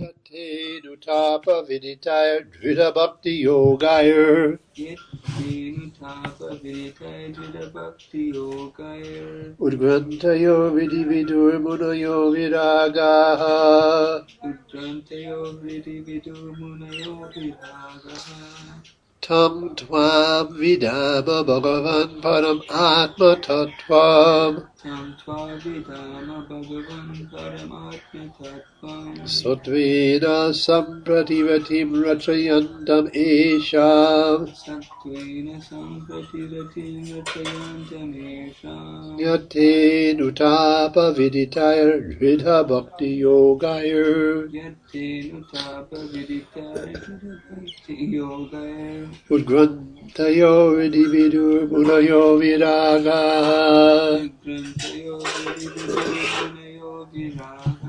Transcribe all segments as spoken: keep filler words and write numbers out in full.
Yate Nutapa Viditaya Drita Bhakti Yogaya. Yate Nutapa Viditaya Drita Bhakti Yogaya. Udgrantayo Vidi Vidur Munayo Viragaha. Udgrantayo Vidi Vidur Munayo Viragaha. Tam Tvam Vidama Bhagavan Param Atma Tattvam. Tam Tvam Vidama Bhagavan Param Atma Tattvam. Satvena Samprativatim Rachayantam Esham. Satvena Samprativatim Rachayantam Esham. Yate Nutapa Viditaya Drita Bhakti Yogaya. Yate Nutapa Viditaya Drita Bhakti Yogaya. Udgrantayo Vidi Vidur Munayo Viragaha. Udgrantayo Vidi Vidur Munayo Viragaha.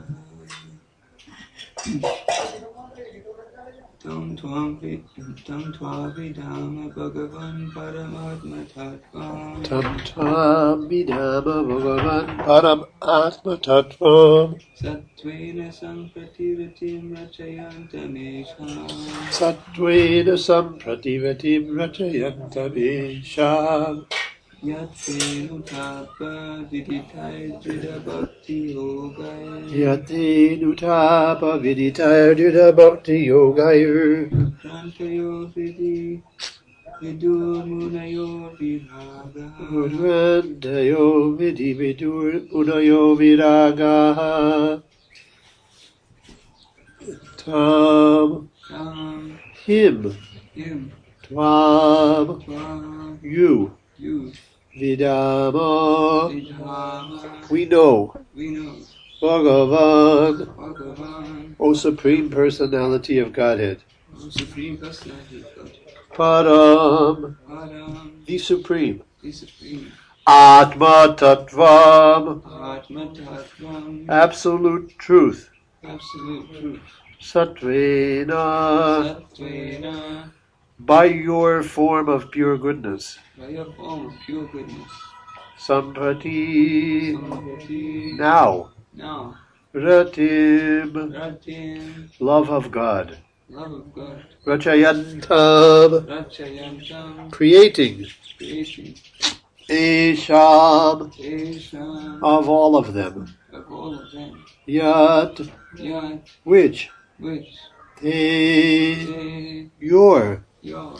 Tam Tvam Vidama Bhagavan Paramatma Tattvam. Tam Tvam Vidama Bhagavan Param Atma Tattvam. Satvena Samprativatim Rachayantam Esham. Satvena Samprativatim Rachayantam Esham. Yate Nutapa Viditaya Drita Bhakti Yogaya. Yate Nutapa Viditaya Drita Bhakti Yogaya. Udgrantayo Vidi Vidur Munayo Viragaha. Udgrantayo Vidi Vidur Munayo Viragaha. Tam Tam Him Him Tvam Tvam You You Vidama Vidhama We know We know Bhagavan, Bhagavan, O Supreme Personality of Godhead. O Supreme Personality of God. Param, Param, the Supreme. the Supreme. Atma Tattvam, Atma Tattvam, Absolute Truth. absolute truth. Satvena, Satvena, by your form of pure goodness. by your form of pure goodness. Samprati, Samprati, now. now. Ratim, Ratim, love of God. love of God. Rachayantam, Rachayantam, creating. creation. Esham, Esham, of all of them. of all of them. Yat, Yat, which. which. Te, Te, your. your.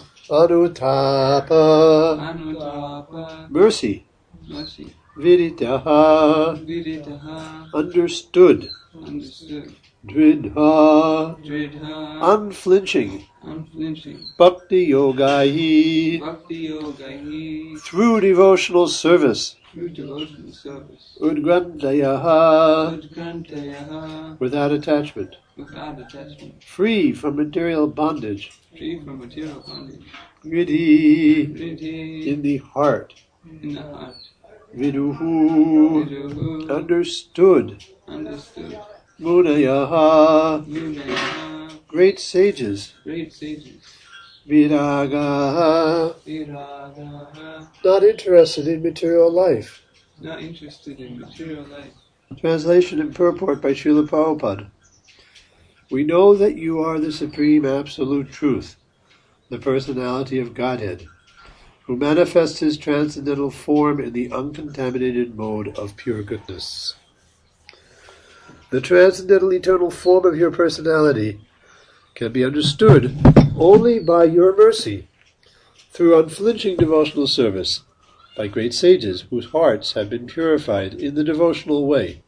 Anutapa, Anutapa, mercy. mercy. Viditaha, Viditaha, understood. understood. Dridha, Dridha, unflinching. unflinching. Bhakti yogai, Bhakti Yogahi, through devotional service. through devotional service. Udgrantayaha, Udgrantayaha, without attachment. without attachment. Free from material bondage. Free from material bondage. Vidhi, Riddhi, in the heart. in the heart. Viduhu, Viduhu, understood. understood. Munayaha, Munayaha, great sages. great sages. Viragaha, Viragaha, not interested in material life. not interested in material life. Translation and purport by Srila Prabhupada. We know that you are the Supreme Absolute Truth, the Personality of Godhead, who manifests his transcendental form in the uncontaminated mode of pure goodness. The transcendental eternal form of your personality can be understood only by your mercy, through unflinching devotional service, by great sages whose hearts have been purified in the devotional way.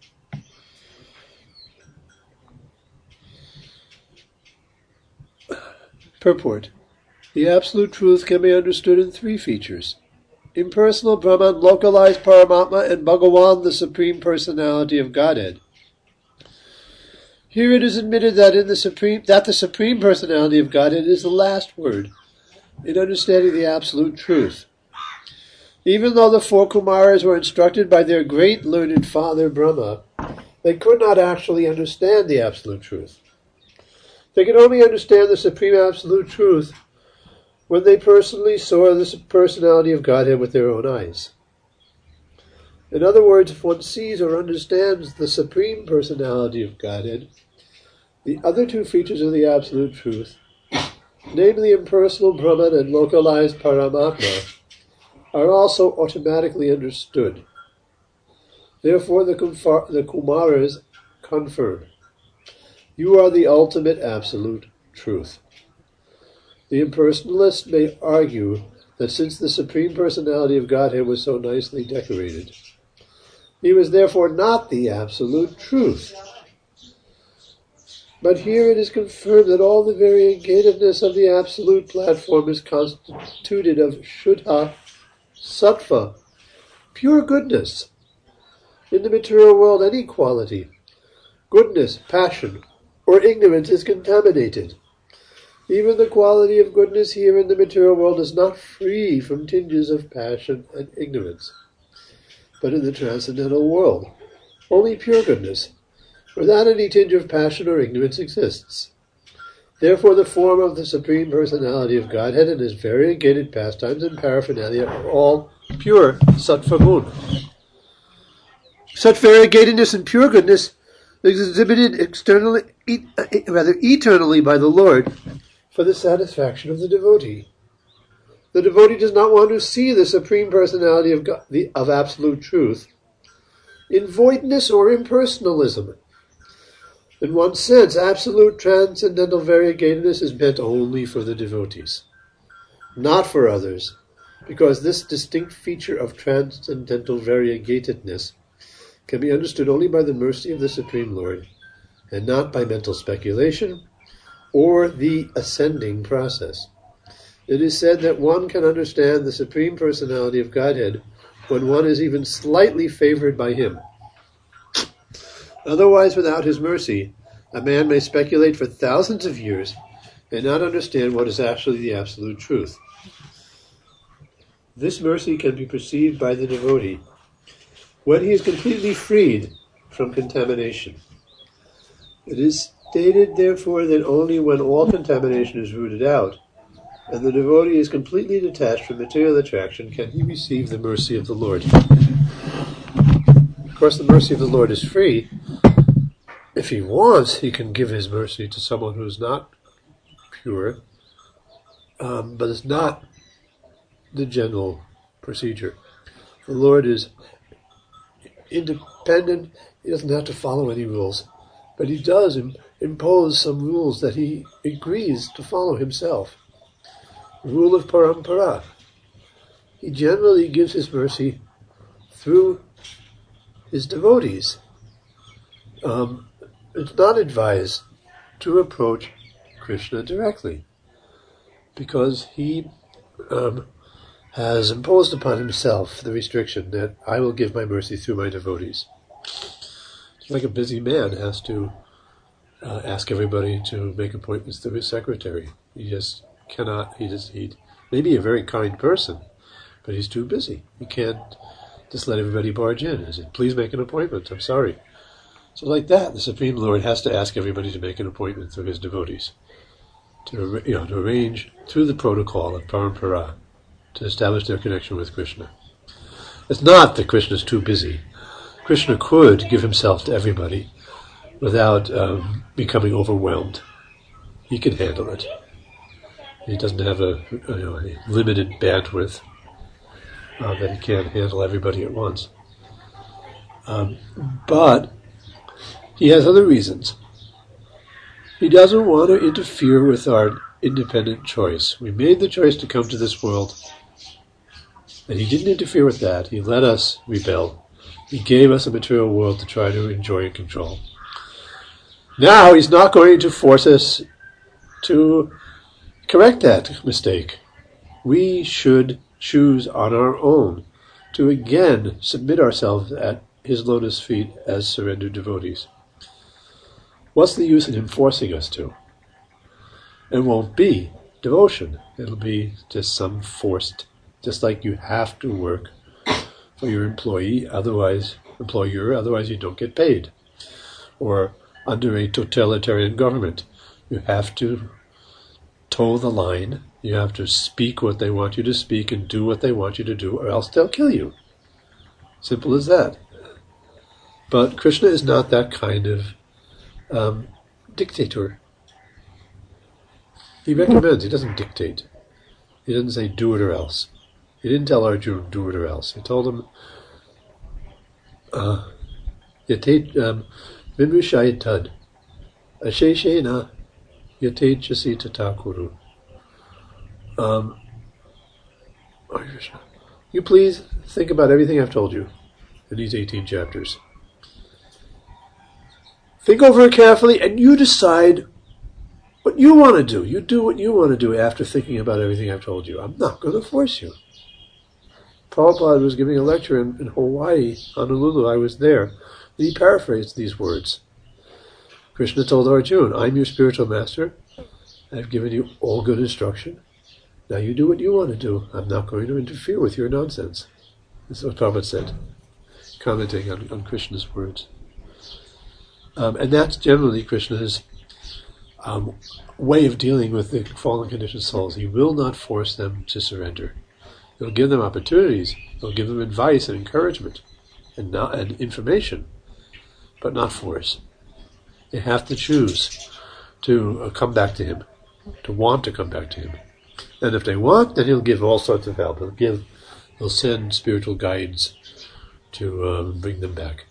Purport. The Absolute Truth can be understood in three features: impersonal Brahman, localized Paramatma, and Bhagavan, the Supreme Personality of Godhead. Here it is admitted that in the supreme that the Supreme Personality of Godhead is the last word in understanding the Absolute Truth. Even though the four Kumaras were instructed by their great learned father Brahma, they could not actually understand the Absolute Truth. They could only understand the Supreme Absolute Truth when they personally saw the personality of Godhead with their own eyes. In other words, if one sees or understands the Supreme Personality of Godhead, The other two features of the Absolute Truth, namely impersonal Brahman and localized Paramatma, are also automatically understood. Therefore the, Kumfar, the Kumaras confirm, you are the ultimate Absolute Truth. The impersonalist may argue that since the Supreme Personality of Godhead was so nicely decorated, he was therefore not the Absolute Truth. But here it is confirmed that all the variegatedness of the Absolute Platform is constituted of Shuddha Sattva, pure goodness. In the material world, any quality, goodness, passion, or ignorance is contaminated. Even the quality of goodness here in the material world is not free from tinges of passion and ignorance. But in the transcendental world, only pure goodness, without any tinge of passion or ignorance, exists. Therefore the form of the Supreme Personality of Godhead and his variegated pastimes and paraphernalia are all pure sattva gun. Such variegatedness and pure goodness is exhibited externally, e- rather eternally by the Lord for the satisfaction of the devotee. The devotee does not want to see the Supreme Personality of God, the, of Absolute Truth, in voidness or impersonalism. In one sense, absolute transcendental variegatedness is meant only for the devotees, not for others, because this distinct feature of transcendental variegatedness can be understood only by the mercy of the Supreme Lord, and not by mental speculation or the ascending process. It is said that one can understand the Supreme Personality of Godhead when one is even slightly favored by him. Otherwise, without his mercy, a man may speculate for thousands of years and not understand what is actually the Absolute Truth. This mercy can be perceived by the devotee when he is completely freed from contamination. It is stated, therefore, that only when all contamination is rooted out and the devotee is completely detached from material attraction can he receive the mercy of the Lord. Of course, the mercy of the Lord is free. If he wants, he can give his mercy to someone who is not pure, um, but it's not the general procedure. The Lord is independent. He doesn't have to follow any rules, but he does im- impose some rules that he agrees to follow himself. Rule of parampara. He generally gives his mercy through his devotees. Um, it's not advised to approach Krishna directly, because he um, has imposed upon himself the restriction that I will give my mercy through my devotees. It's like a busy man has to uh, ask everybody to make appointments through his secretary. He just cannot, he just, he may be a very kind person, but he's too busy. He can't just let everybody barge in and say, please make an appointment, I'm sorry. So like that, the Supreme Lord has to ask everybody to make an appointment through his devotees, to, you know, to arrange through the protocol of parampara to establish their connection with Krishna. It's not that Krishna is too busy. Krishna could give himself to everybody without um, becoming overwhelmed. He can handle it. He doesn't have a, you know, a limited bandwidth uh, that he can't handle everybody at once. Um, but he has other reasons. He doesn't want to interfere with our independent choice. We made the choice to come to this world, and he didn't interfere with that. He let us rebel. He gave us a material world to try to enjoy and control. Now he's not going to force us to correct that mistake. We should choose on our own to again submit ourselves at his lotus feet as surrendered devotees. What's the use in him forcing us to? It won't be devotion. It'll be just some forced, just like you have to work for your employee, otherwise, employer, otherwise you don't get paid. Or under a totalitarian government, you have to toe the line, you have to speak what they want you to speak and do what they want you to do, or else they'll kill you. Simple as that. But Krishna is not that kind of um, dictator. He recommends, he doesn't dictate. He doesn't say do it or else. He didn't tell Arjuna do it or else. He told him, uh, Yate um, Vinrushayatad Asheshena Yate Chasi Tatakuru. Um, you please think about everything I've told you in these eighteen chapters. Think over it carefully and you decide what you want to do. You do what you want to do after thinking about everything I've told you. I'm not going to force you. Prabhupada was giving a lecture in, in Hawaii, Honolulu. I was there. And he paraphrased these words. Krishna told Arjuna, I'm your spiritual master. I've given you all good instruction. Now you do what you want to do. I'm not going to interfere with your nonsense. This is what Prabhupada said, commenting on, on Krishna's words. Um, and that's generally Krishna's um, way of dealing with the fallen conditioned souls. He will not force them to surrender. He'll give them opportunities. He'll give them advice and encouragement and, not, and information, but not force. They have to choose to uh, come back to him, to want to come back to him. And if they want, then he'll give all sorts of help. He'll give, he'll send spiritual guides to um, bring them back.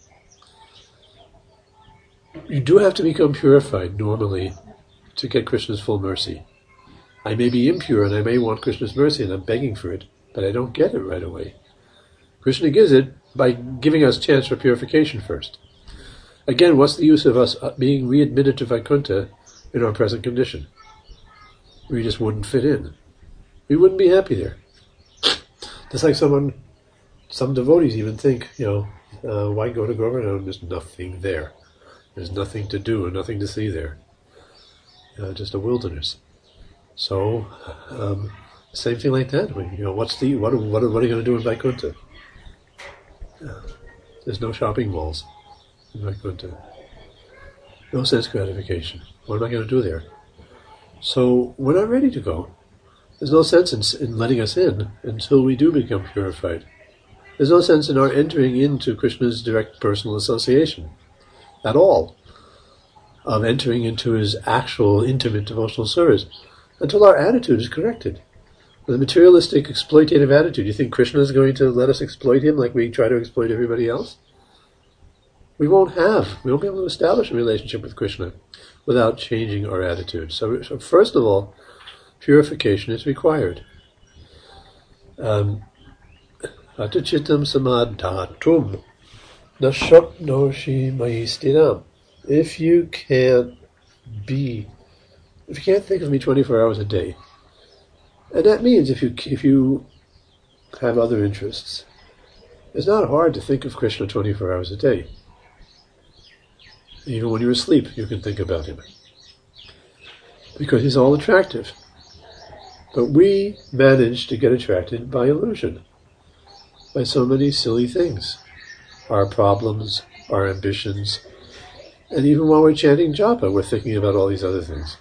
You do have to become purified normally to get Krishna's full mercy. I may be impure and I may want Krishna's mercy and I'm begging for it, but I don't get it right away. Krishna gives it by giving us chance for purification first. Again, what's the use of us being readmitted to Vaikuntha in our present condition? We just wouldn't fit in. We wouldn't be happy there. Just like someone, some devotees even think, you know, uh, why go to Govardhan? There's nothing there. There's nothing to do and nothing to see there. Uh, just a wilderness. So, um, same thing like that. I mean, you know, what's the what? What, what are you going to do in Vaikuntha? Uh, there's no shopping malls in Vaikuntha. No sense gratification. What am I going to do there? So we're not ready to go. There's no sense in, in letting us in until we do become purified. There's no sense in our entering into Krishna's direct personal association at all, of entering into his actual intimate devotional service, until our attitude is corrected. The materialistic, exploitative attitude, you think Krishna is going to let us exploit him like we try to exploit everybody else? We won't have, we won't be able to establish a relationship with Krishna without changing our attitude. So, so first of all, purification is required. Um, Atachitam samadhatum nashaknoshi maistidam. If you can't be, if you can't think of me twenty-four hours a day, and that means if you if you have other interests, it's not hard to think of Krishna twenty-four hours a day. Even when you're asleep, you can think about him, because he's all attractive. But we manage to get attracted by illusion, by so many silly things, our problems, our ambitions, and even while we're chanting japa, we're thinking about all these other things.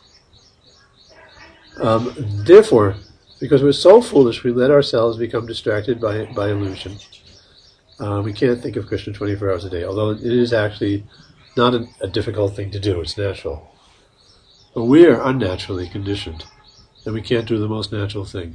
Um, therefore, because we're so foolish, we let ourselves become distracted by by illusion. Uh, we can't think of Krishna twenty-four hours a day, although it is actually not a, a difficult thing to do. It's natural. But we're unnaturally conditioned, and we can't do the most natural thing.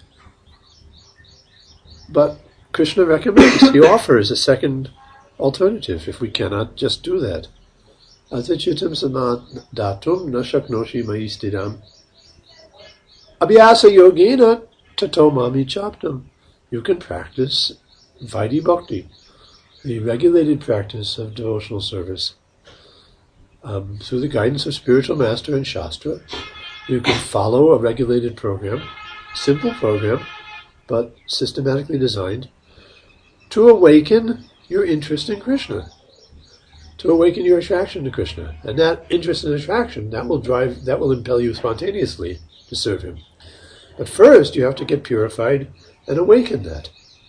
But Krishna recommends, he offers a second alternative if we cannot just do that. Atachitam samadhatum nashaknoshi maistidam abhyasa yogena tato mami chaptam. You can practice Vaidhi Bhakti, the regulated practice of devotional service, um, through the guidance of spiritual master and Shastra. You can follow a regulated program, simple program, but systematically designed, to awaken your interest in Krishna, to awaken your attraction to Krishna. And that interest and attraction, that will drive, that will impel you spontaneously to serve him. But first, you have to get purified and awaken that.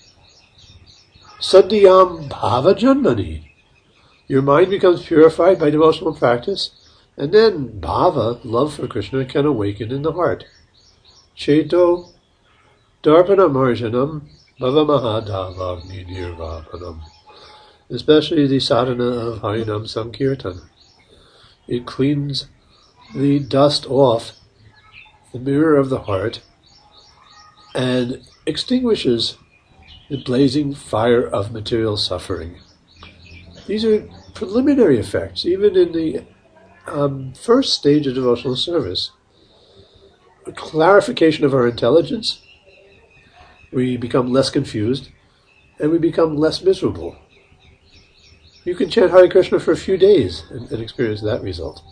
Sadhyam bhava janmani. Your mind becomes purified by devotional practice, and then bhava, love for Krishna, can awaken in the heart. Cheto darpanam arjanam bhava mahadavagni nirvapanam. Especially the sadhana of Harinam Sankirtan. It cleans the dust off the mirror of the heart and extinguishes the blazing fire of material suffering. These are preliminary effects, even in the um, first stage of devotional service. A clarification of our intelligence, we become less confused, and we become less miserable. You can chant Hare Krishna for a few days and, and experience that result.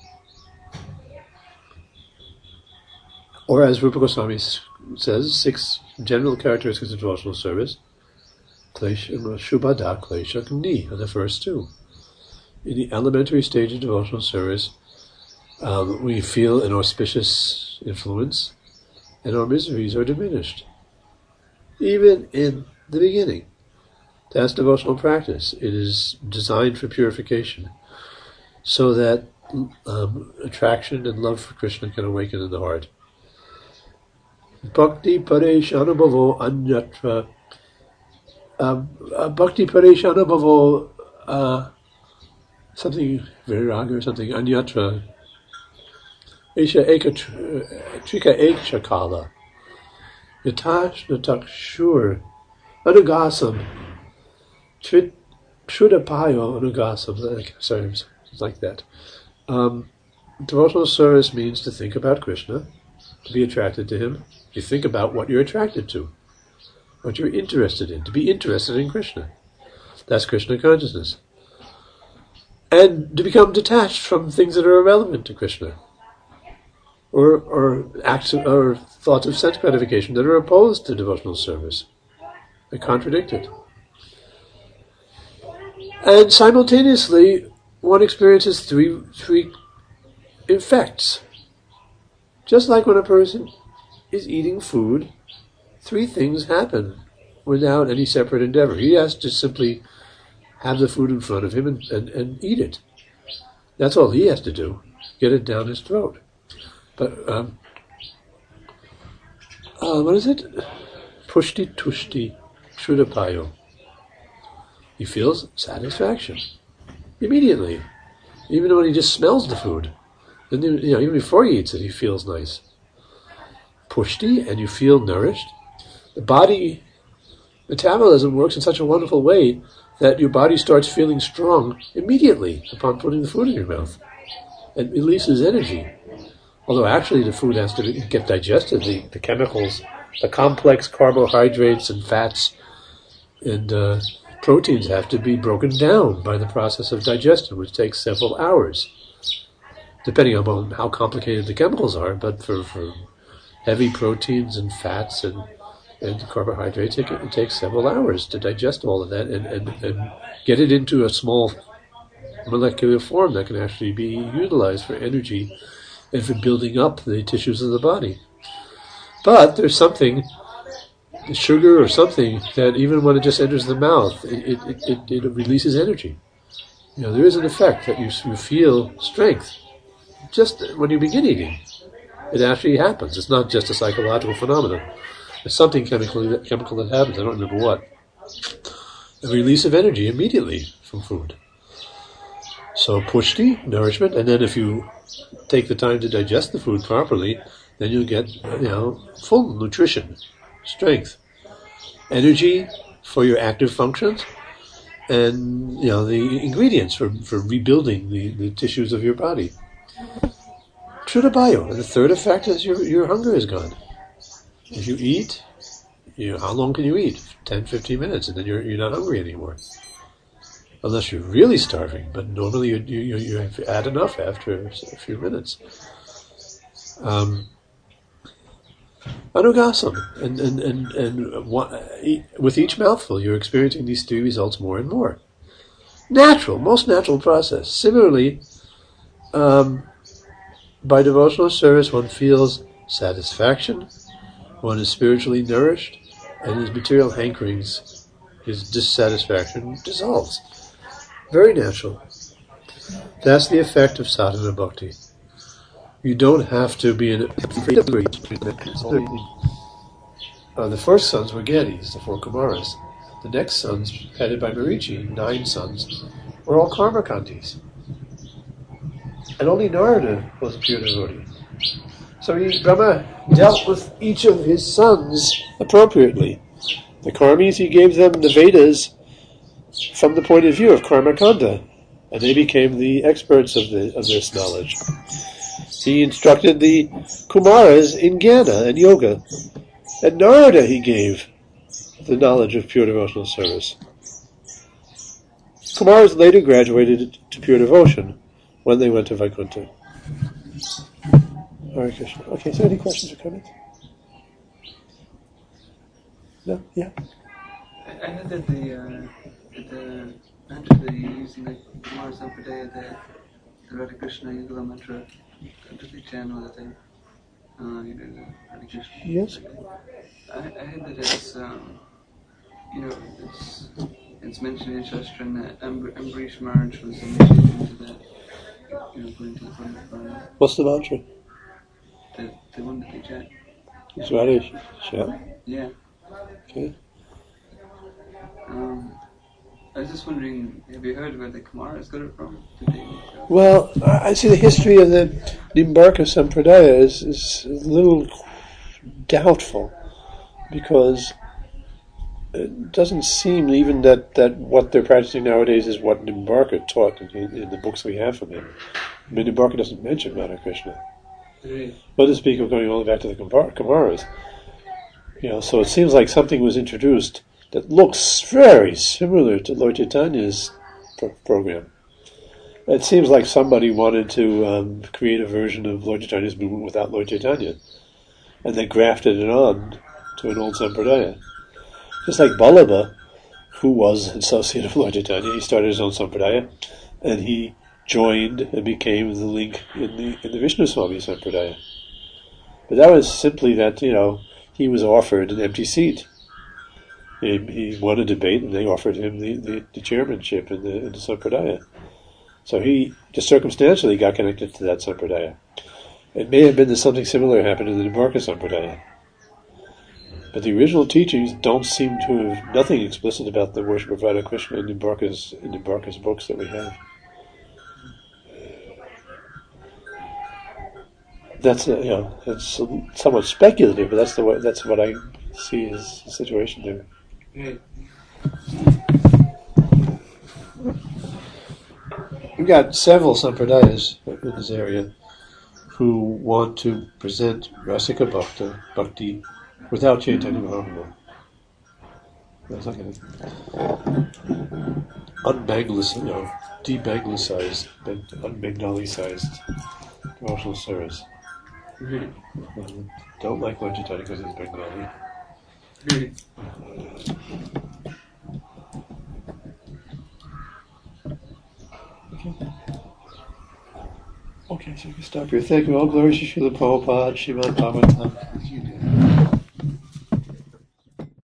Or as Rupa Goswami says, six general characteristics of devotional service. Shubhada, Klesha, Gni are the first two. In the elementary stage of devotional service, um, we feel an auspicious influence, and our miseries are diminished. Even in the beginning, that's devotional practice. It is designed for purification, so that um, attraction and love for Krishna can awaken in the heart. Bhakti paresh anubhavo anyatra. Um, uh, Bhakti paresh anubhavo, uh, something virag or something, anyatra. Esha eka trika eksha kala. Yatash natakshur anugasam. Trit Shudapayo anugasam. Sorry, it's like that. Um, devotional service means to think about Krishna, to be attracted to him. You think about what you're attracted to, what you're interested in, to be interested in Krishna. That's Krishna consciousness. And to become detached from things that are irrelevant to Krishna, or or acts of, or thoughts of sense gratification that are opposed to devotional service. They contradict it. And simultaneously, one experiences three three effects. Just like when a person is eating food, three things happen without any separate endeavor. He has to simply have the food in front of him and, and, and eat it. That's all he has to do, get it down his throat. But, um, uh, what is it? Pushti tushti shudapayo. He feels satisfaction immediately, even when he just smells the food. And then, you know, even before he eats it, he feels nice. Pushti, and you feel nourished. The body metabolism works in such a wonderful way that your body starts feeling strong immediately upon putting the food in your mouth. It releases energy. Although actually the food has to get digested. The, the chemicals, the complex carbohydrates and fats and uh, proteins have to be broken down by the process of digestion, which takes several hours, depending on how complicated the chemicals are. But for, for heavy proteins and fats and, and carbohydrates, it, it takes several hours to digest all of that and, and, and get it into a small molecular form that can actually be utilized for energy and for building up the tissues of the body. But there's something, sugar or something, that even when it just enters the mouth, it, it, it, it releases energy. You know, there is an effect that you, you feel strength just when you begin eating. It actually happens. It's not just a psychological phenomenon. There's something chemical, chemical that happens. I don't remember what. A release of energy immediately from food. So pushti, nourishment, and then if you take the time to digest the food properly, then you'll get, you know, full nutrition, strength, energy for your active functions, and, you know, the ingredients for, for rebuilding the, the tissues of your body. Trudabayo, and the third effect is your your hunger is gone. If you eat, you know, how long can you eat? ten, fifteen minutes, and then you're you're not hungry anymore. Unless you're really starving, but normally you you, you have had enough after a few minutes. Um, anugasam, and and and and one, with each mouthful, you're experiencing these three results more and more. Natural, most natural process. Similarly, um, by devotional service, one feels satisfaction, one is spiritually nourished, and his material hankerings, his dissatisfaction dissolves. Very natural. That's the effect of sadhana bhakti. You don't have to be in it. Uh, the first sons were Gedis, the four Kumaras. The next sons, headed by Marichi, nine sons, were all Karmakandis. And only Narada was a pure devotee. So he, Brahma dealt with each of his sons appropriately. The Karmis, he gave them the Vedas from the point of view of Karma Kanda, and they became the experts of, the, of this knowledge. He instructed the Kumaras in Jnana and Yoga, and Narada he gave the knowledge of pure devotional service. Kumaras later graduated to pure devotion when they went to Vaikuntha. Hare Krishna. Okay, so any questions or comments? No? Yeah? I, I heard that the, uh, that the mantra that you use in the Kumara Sampradaya, the, the Radha Krishna Yugala mantra, under the channel that they, uh, you know, the Radha Krishna. Yes? I, I heard that it's, um, you know, it's, it's mentioned in Shastra that Amb- Ambarish Maharaj was initiated into that, you know, going to the front of the What's the mantra? The, the one that they chant. It's Radha. Yeah. Yeah. Okay. Um, I was just wondering, have you heard where the Kumaras got it from? Did they, uh, Well, I I see the history of the Nimbarka Sampradaya is, is a little doubtful, because it doesn't seem even that, that what they're practicing nowadays is what Nimbarka taught in, in the books we have from him. I mean, Nimbarka doesn't mention Radha Krishna. Really? Not to speak of going all the way back to the Kumar- Kumaras. You know, so it seems like something was introduced that looks very similar to Lord Chaitanya's pro- program. It seems like somebody wanted to um, create a version of Lord Chaitanya's movement without Lord Chaitanya, and they grafted it on to an old Sampradaya. Just like Ballabha, who was an associate of Lord Chaitanya, he started his own Sampradaya, and he joined and became the link in the in the Vishnu Swami Sampradaya. But that was simply that, you know, he was offered an empty seat. He, he won a debate, and they offered him the, the, the chairmanship in the, in the Sampradaya. So he just circumstantially got connected to that Sampradaya. It may have been that something similar happened in the Nimbarka Sampradaya. But the original teachings don't seem to have nothing explicit about the worship of Radha Krishna in Nimbarka's, in Nimbarka's books that we have. That's a, you know, it's somewhat speculative, but that's the way, that's what I see as the situation there. Right. We've got several sampradayas in this area who want to present Rasika Bhakti, Bhakti without Chaitanya Mahaprabhu. That's like an unbanglis, you know, de-banglicized, un-Bengali-sized devotional service. Really? Um, don't like Lord Chaitanya because he's Bengali. Really? Okay. Okay, so you can stop here. Thank you. All glory to Srila Prabhupada, Srimad Bhagavatam.